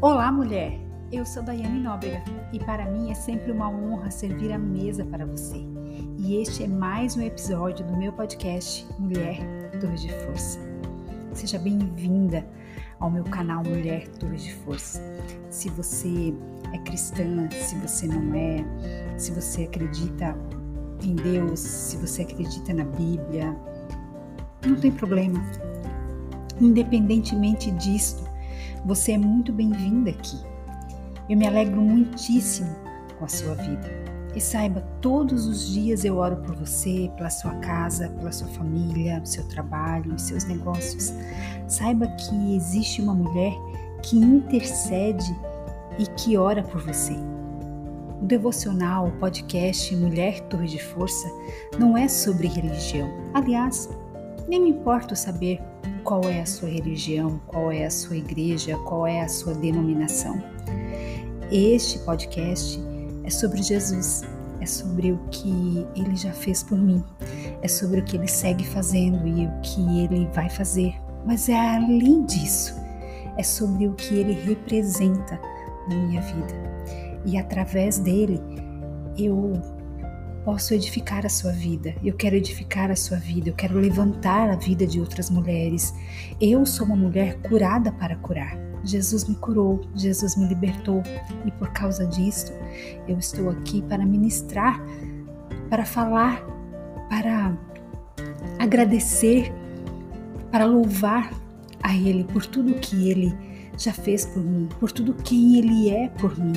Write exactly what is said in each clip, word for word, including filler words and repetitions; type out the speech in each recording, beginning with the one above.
Olá, mulher! Eu sou Daiane Nóbrega e para mim é sempre uma honra servir a mesa para você. E este é mais um episódio do meu podcast Mulher Torre de Força. Seja bem-vinda ao meu canal Mulher Torre de Força. Se você é cristã, se você não é, se você acredita em Deus, se você acredita na Bíblia, não tem problema. Independentemente disto, você é muito bem-vinda aqui. Eu me alegro muitíssimo com a sua vida. E saiba, todos os dias eu oro por você, pela sua casa, pela sua família, seu trabalho, seus negócios. Saiba que existe uma mulher que intercede e que ora por você. O devocional, o podcast Mulher Torre de Força não é sobre religião. Aliás, nem me importa saber qual é a sua religião, qual é a sua igreja, qual é a sua denominação. Este podcast é sobre Jesus, é sobre o que Ele já fez por mim, é sobre o que Ele segue fazendo e o que Ele vai fazer. Mas é além disso, é sobre o que Ele representa na minha vida. E através dele, eu posso edificar a sua vida, eu quero edificar a sua vida, eu quero levantar a vida de outras mulheres. Eu sou uma mulher curada para curar. Jesus me curou, Jesus me libertou e por causa disso eu estou aqui para ministrar, para falar, para agradecer, para louvar a Ele por tudo que Ele já fez por mim, por tudo quem Ele é por mim.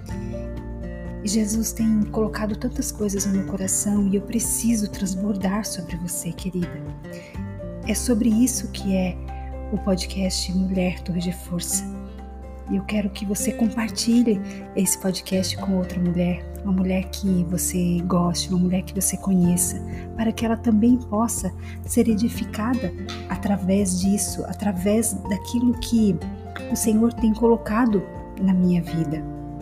Jesus tem colocado tantas coisas no meu coração e eu preciso transbordar sobre você, querida. É sobre isso que é o podcast Mulher Torre de Força. E eu quero que você compartilhe esse podcast com outra mulher, uma mulher que você goste, uma mulher que você conheça, para que ela também possa ser edificada através disso, através daquilo que o Senhor tem colocado na minha vida.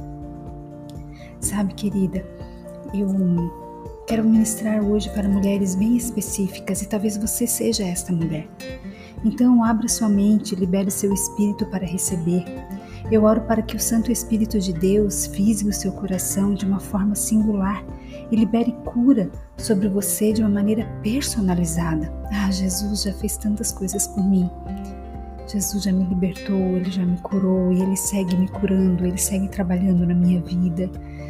Sabe, querida, eu quero ministrar hoje para mulheres bem específicas e talvez você seja esta mulher. Então, abra sua mente, libere seu espírito para receber. Eu oro para que o Santo Espírito de Deus fisgue o seu coração de uma forma singular e libere cura sobre você de uma maneira personalizada. Ah, Jesus já fez tantas coisas por mim. Jesus já me libertou, Ele já me curou e Ele segue me curando, Ele segue trabalhando na minha vida.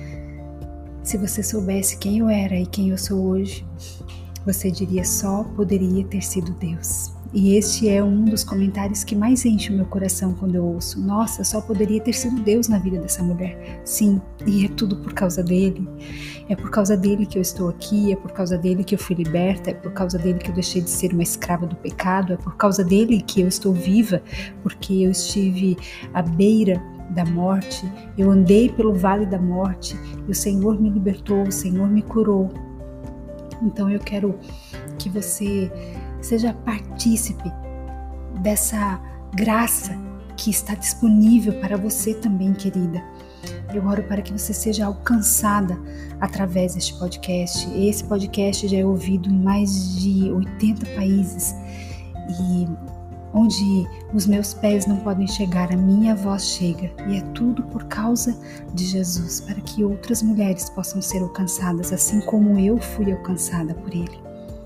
Se você soubesse quem eu era e quem eu sou hoje, você diria só poderia ter sido Deus. E este é um dos comentários que mais enche o meu coração quando eu ouço. Nossa, só poderia ter sido Deus na vida dessa mulher. Sim, e é tudo por causa dele. É por causa dele que eu estou aqui, é por causa dele que eu fui liberta, é por causa dele que eu deixei de ser uma escrava do pecado, é por causa dele que eu estou viva, porque eu estive à beira da morte, eu andei pelo vale da morte e o Senhor me libertou, o Senhor me curou. Então eu quero que você seja partícipe dessa graça que está disponível para você também, querida. Eu oro para que você seja alcançada através deste podcast. Esse podcast já é ouvido em mais de oitenta países e onde os meus pés não podem chegar, a minha voz chega. E é tudo por causa de Jesus, para que outras mulheres possam ser alcançadas, assim como eu fui alcançada por Ele.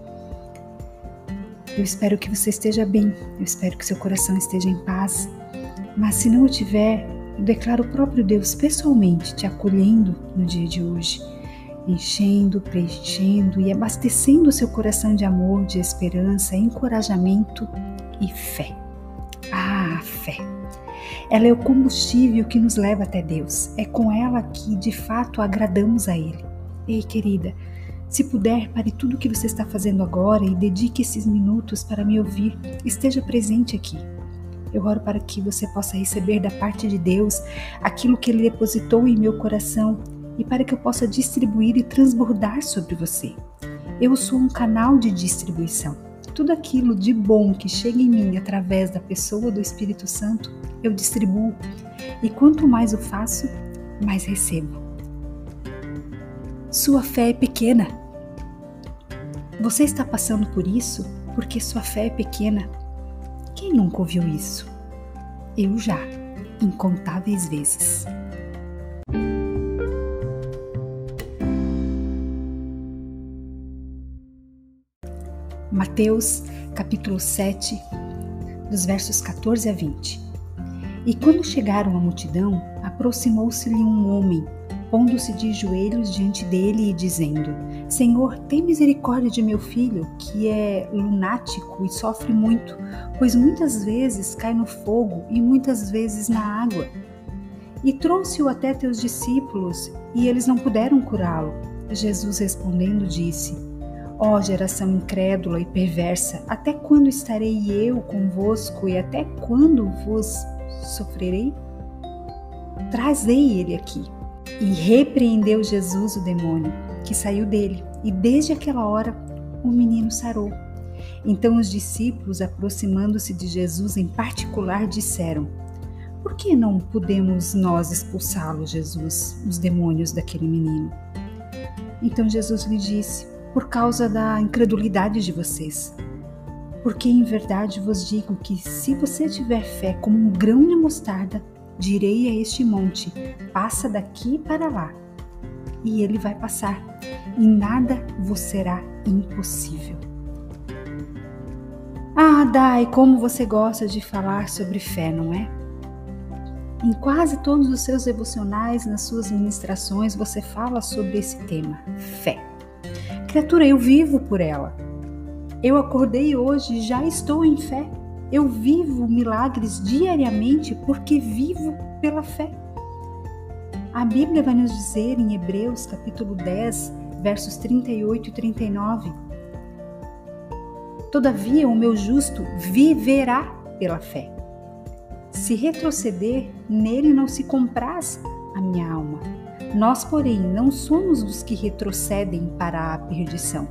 Eu espero que você esteja bem, eu espero que seu coração esteja em paz. Mas se não o tiver, eu declaro o próprio Deus pessoalmente te acolhendo no dia de hoje, enchendo, preenchendo e abastecendo o seu coração de amor, de esperança, encorajamento e fé. Ah, a fé. Ela é o combustível que nos leva até Deus. É com ela que, de fato, agradamos a Ele. Ei, querida, se puder, pare tudo o que você está fazendo agora e dedique esses minutos para me ouvir. Esteja presente aqui. Eu oro para que você possa receber da parte de Deus aquilo que Ele depositou em meu coração e para que eu possa distribuir e transbordar sobre você. Eu sou um canal de distribuição. Tudo aquilo de bom que chega em mim através da pessoa do Espírito Santo, eu distribuo. E quanto mais eu faço, mais recebo. Sua fé é pequena. Você está passando por isso porque sua fé é pequena. Quem nunca ouviu isso? Eu já. incontáveis vezes. Mateus, capítulo sete, dos versos quatorze a vinte. E quando chegaram à multidão, aproximou-se-lhe um homem, pondo-se de joelhos diante dele e dizendo: Senhor, tem misericórdia de meu filho, que é lunático e sofre muito, pois muitas vezes cai no fogo e muitas vezes na água. E trouxe-o até teus discípulos, e eles não puderam curá-lo. Jesus respondendo disse: Ó geração incrédula e perversa, até quando estarei eu convosco e até quando vos sofrerei? Trazei ele aqui. E repreendeu Jesus o demônio, que saiu dele, e desde aquela hora o menino sarou. Então os discípulos, aproximando-se de Jesus em particular, disseram: Por que não podemos nós expulsá-lo, Jesus, os demônios daquele menino? Então Jesus lhe disse: Por causa da incredulidade de vocês. Porque em verdade vos digo que se você tiver fé como um grão de mostarda, direi a este monte: passa daqui para lá, e ele vai passar, e nada vos será impossível. Ah, Dai, como você gosta de falar sobre fé, não é? Em quase todos os seus devocionais, nas suas ministrações, você fala sobre esse tema, fé. Criatura, eu vivo por ela. Eu acordei hoje e já estou em fé. Eu vivo milagres diariamente porque vivo pela fé. A Bíblia vai nos dizer em Hebreus capítulo dez, versos trinta e oito e trinta e nove: Todavia o meu justo viverá pela fé. Se retroceder, nele não se compraz a minha alma. Nós, porém, não somos dos que retrocedem para a perdição.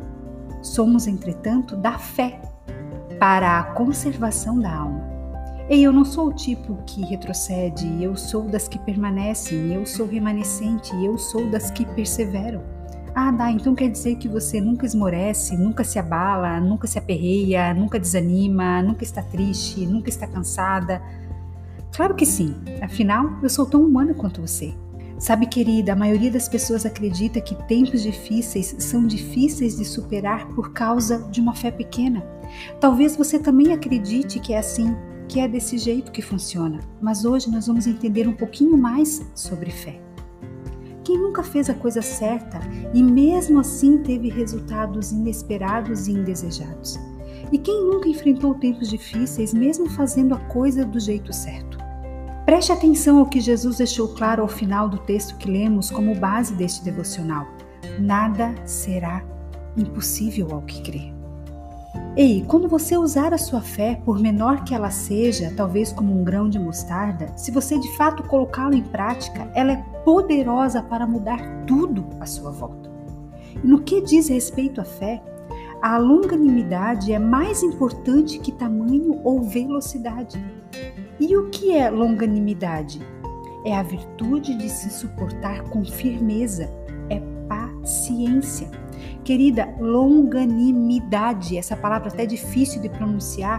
Somos, entretanto, da fé para a conservação da alma. E eu não sou o tipo que retrocede, eu sou das que permanecem, eu sou remanescente, eu sou das que perseveram. Ah, dá, então quer dizer que você nunca esmorece, nunca se abala, nunca se aperreia, nunca desanima, nunca está triste, nunca está cansada? Claro que sim, afinal, eu sou tão humana quanto você. Sabe, querida, a maioria das pessoas acredita que tempos difíceis são difíceis de superar por causa de uma fé pequena. Talvez você também acredite que é assim, que é desse jeito que funciona, mas hoje nós vamos entender um pouquinho mais sobre fé. Quem nunca fez a coisa certa e mesmo assim teve resultados inesperados e indesejados? E quem nunca enfrentou tempos difíceis mesmo fazendo a coisa do jeito certo? Preste atenção ao que Jesus deixou claro ao final do texto que lemos como base deste devocional. Nada será impossível ao que crê. Ei, quando você usar a sua fé, por menor que ela seja, talvez como um grão de mostarda, se você de fato colocá-la em prática, ela é poderosa para mudar tudo à sua volta. E no que diz respeito à fé, a longanimidade é mais importante que tamanho ou velocidade. E o que é longanimidade? É a virtude de se suportar com firmeza, é paciência. Querida, longanimidade, essa palavra até difícil de pronunciar,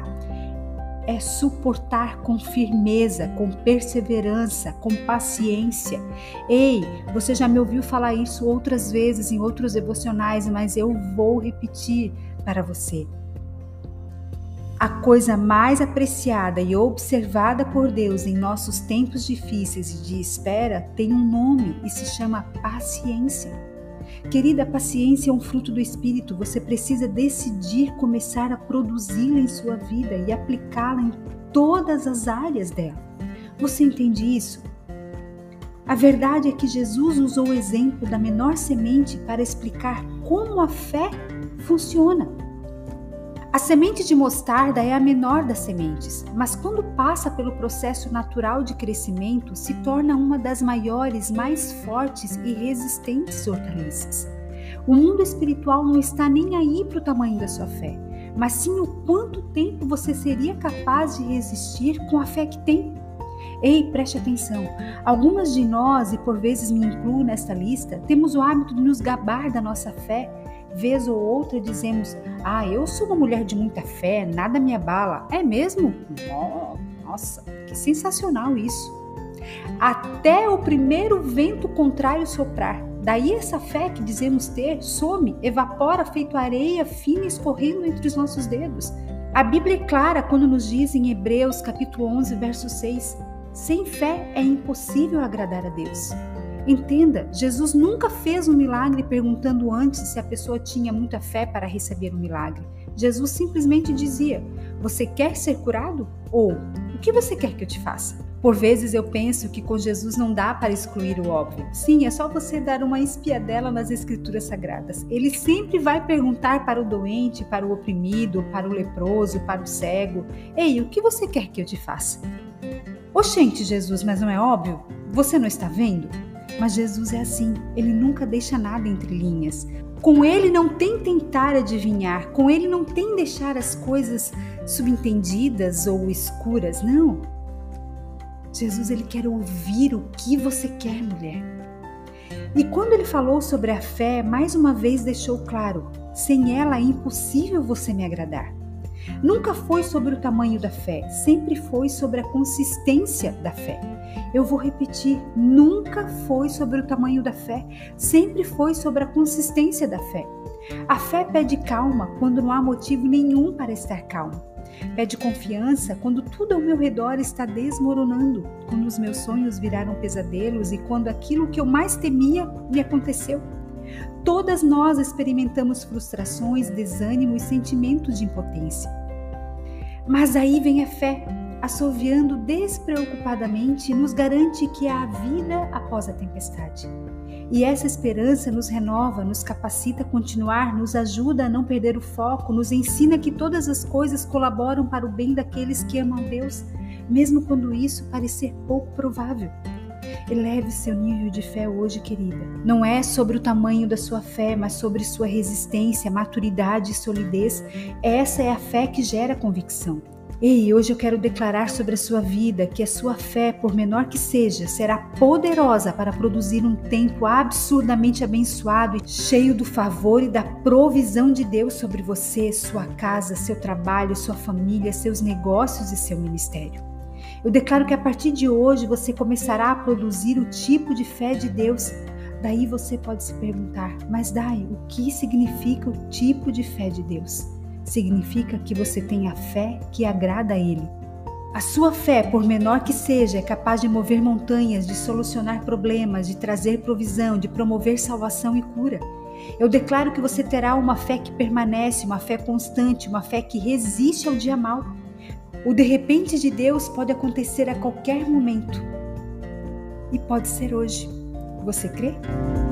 é suportar com firmeza, com perseverança, com paciência. Ei, você já me ouviu falar isso outras vezes em outros devocionais, mas eu vou repetir para você. A coisa mais apreciada e observada por Deus em nossos tempos difíceis e de espera tem um nome e se chama paciência. Querida, a paciência é um fruto do Espírito. Você precisa decidir começar a produzi-la em sua vida e aplicá-la em todas as áreas dela. Você entende isso? A verdade é que Jesus usou o exemplo da menor semente para explicar como a fé funciona. A semente de mostarda é a menor das sementes, mas quando passa pelo processo natural de crescimento, se torna uma das maiores, mais fortes e resistentes hortaliças. O mundo espiritual não está nem aí para o tamanho da sua fé, mas sim o quanto tempo você seria capaz de resistir com a fé que tem. Ei, preste atenção, algumas de nós, e por vezes me incluo nesta lista, temos o hábito de nos gabar da nossa fé. Vez ou outra dizemos: ah, eu sou uma mulher de muita fé, nada me abala. É mesmo? Oh, Nossa, que sensacional isso! Até o primeiro vento contrário soprar. Daí essa fé que dizemos ter some, evapora feito areia fina escorrendo entre os nossos dedos. A Bíblia é clara quando nos diz em Hebreus capítulo onze, verso seis, sem fé é impossível agradar a Deus. Entenda, Jesus nunca fez um milagre perguntando antes se a pessoa tinha muita fé para receber o milagre. Jesus simplesmente dizia, você quer ser curado? Ou, o que você quer que eu te faça? Por vezes eu penso que com Jesus não dá para excluir o óbvio. Sim, é só você dar uma espiadela nas Escrituras Sagradas. Ele sempre vai perguntar para o doente, para o oprimido, para o leproso, para o cego. Ei, o que você quer que eu te faça? Oxente, Jesus, mas não é óbvio? Você não está vendo? Mas Jesus é assim, ele nunca deixa nada entre linhas. Com ele não tem tentar adivinhar, com ele não tem deixar as coisas subentendidas ou escuras, não. Jesus, ele quer ouvir o que você quer, mulher. E quando ele falou sobre a fé, mais uma vez deixou claro, sem ela é impossível você me agradar. Nunca foi sobre o tamanho da fé, sempre foi sobre a consistência da fé. Eu vou repetir, nunca foi sobre o tamanho da fé, sempre foi sobre a consistência da fé. A fé pede calma quando não há motivo nenhum para estar calmo. Pede confiança quando tudo ao meu redor está desmoronando, quando os meus sonhos viraram pesadelos e quando aquilo que eu mais temia me aconteceu. Todas nós experimentamos frustrações, desânimo e sentimentos de impotência. Mas aí vem a fé, assoviando despreocupadamente, nos garante que há vida após a tempestade. E essa esperança nos renova, nos capacita a continuar, nos ajuda a não perder o foco, nos ensina que todas as coisas colaboram para o bem daqueles que amam a Deus, mesmo quando isso parecer pouco provável. Eleve seu nível de fé hoje, querida. Não é sobre o tamanho da sua fé, mas sobre sua resistência, maturidade e solidez. Essa é a fé que gera convicção. Ei, hoje eu quero declarar sobre a sua vida que a sua fé, por menor que seja, será poderosa para produzir um tempo absurdamente abençoado e cheio do favor e da provisão de Deus sobre você, sua casa, seu trabalho, sua família, seus negócios e seu ministério. Eu declaro que a partir de hoje você começará a produzir o tipo de fé de Deus. Daí você pode se perguntar, mas Dai, o que significa o tipo de fé de Deus? Significa que você tem a fé que agrada a Ele. A sua fé, por menor que seja, é capaz de mover montanhas, de solucionar problemas, de trazer provisão, de promover salvação e cura. Eu declaro que você terá uma fé que permanece, uma fé constante, uma fé que resiste ao dia mau. O de repente de Deus pode acontecer a qualquer momento. E pode ser hoje. Você crê?